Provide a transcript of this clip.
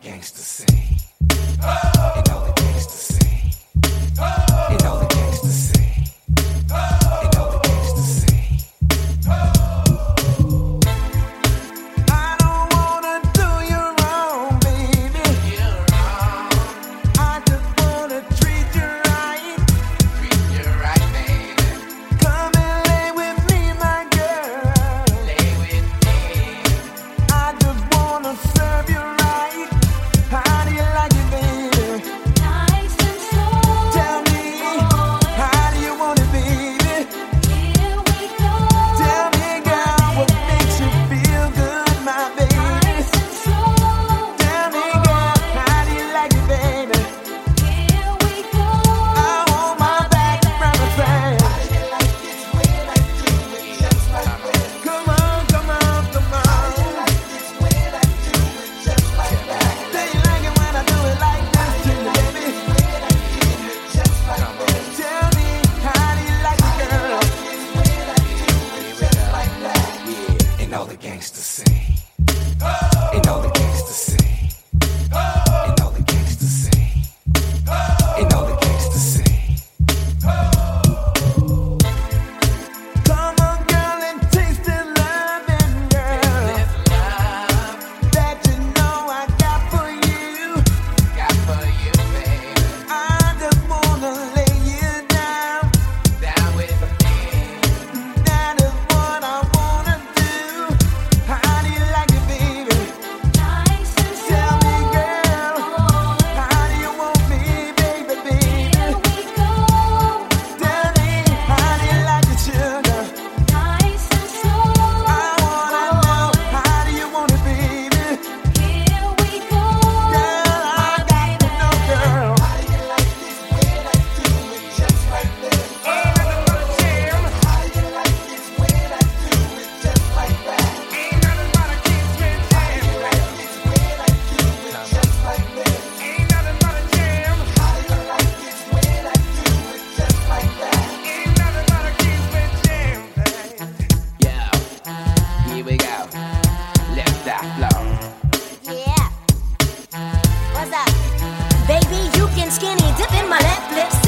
gangsters sing. And all the gangsters sing. And all the gangsters sing. And all the gangsters sing. I don't wanna do you wrong, baby. I just wanna treat you right. Treat you right, baby. Come and lay with me, my girl. Lay with me. I just wanna serve you right. How do you like it, baby? Nice and slow. Tell me, how do you want it, baby? Here we go. Tell me, girl, what makes you feel good, my baby? Nice and slow. Tell me, girl, how do you like it, baby? Here we go. I want my back from the front. Come on, come on, come on. Do you like it when I do it like this to you, baby? Tell me, how do you like it, girl? And all the gangsters sing. And all the gangsters sing. And all the gangsters sing. And all the gangsters sing. Come on, girl, and taste the loving, girl. That you know I got for you. Got for you, baby. I just wanna lay you down. Down with me. That is what I wanna do. How do you like it, baby? Nice and Tell slow. me, girl, how do you want me, baby, baby? Here we go. Tell me, how do you like it, sugar? Nice and slow. I wanna know, how do you want it, baby? Here we go. Girl, I got to know, girl. Yeah, here we go. Let that flow. Yeah. What's up? Baby, you can skinny dip in my Netflix.